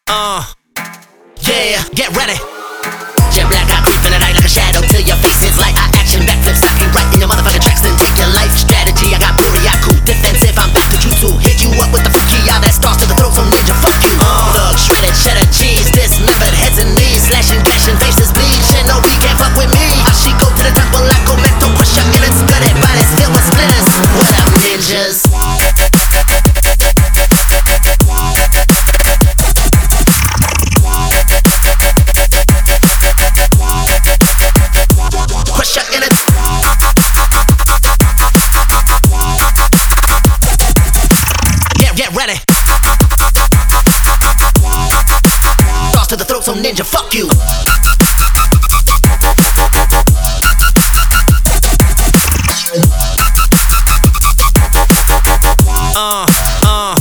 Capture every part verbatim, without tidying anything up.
Uh, yeah, get ready. Jet black, I creep in the night like a shadow till your face hits like I action backflips. I keep right in your motherfucking tracks, then take your life strategy. I got Buryaku, defensive, I'm back to jutsu. Hit you up with the freaky eye that starts to the throat, so ninja, fuck you. Uh, Thug, shredded, cheddar cheese, dismembered heads and knees, slashing, clashing, faces bleed. Shinobi can't fuck with me. I she go to the temple like Komento, crush your innards, blooded bodies filled with splinters. What up, ninjas? Ready. Toss to the throat, so ninja, fuck you. Uh, uh.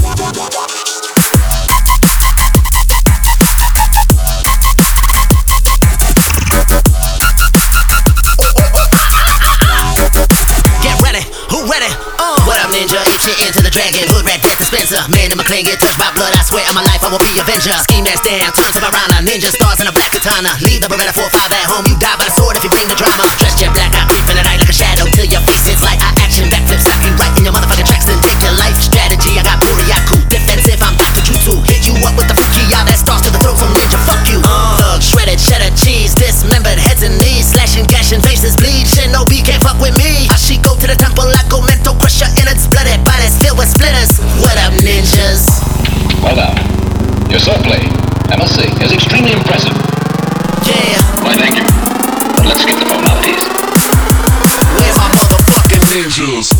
Get ready, who ready? Uh. What up, ninja? Itching into the dragon, hood rat death dispenser. Man in my clan get touched by blood, I swear on my life I will be Avenger. Ski mask down, turns to Varana, ninja stars in a black katana. Leave the Beretta four five at home, you die by the sword if you bring the drama. Dress jet black, I creep in the night like a shadow till your face hits like I action backflips. I keep right in your motherfucking tracks, then take your life strategy. I got Buryaku, defensive, I'm back to jutsu. Hit you up with the freaky eye that starts to the throat, so ninja, fuck you. Uh, Thug, shredded, cheddar cheese, dismembered heads and knees, slashing, gashing, faces bleed. Shinobi can't fuck with me. I she go to the temple like Komento, crush your innards, blooded bodies filled with splinters. What up, ninjas? Well done. Your swordplay, I must say, is extremely impressive. Yeah. Why, thank you. But let's skip the formalities. Where's my motherfucking ninjas?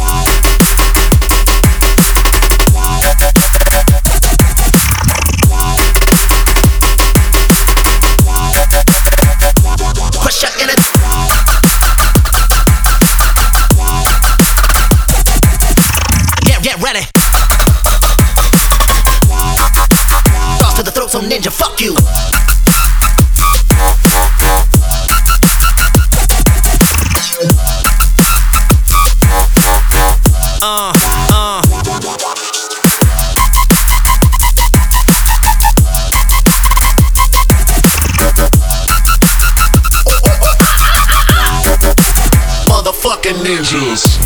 Crush your innards. Get, get ready. Toss to the throat, so ninja, fuck you. Uh, uh. Motherfucking ninjas.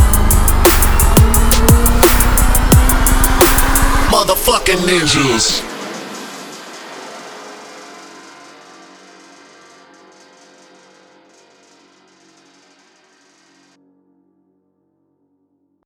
Motherfucking ninjas.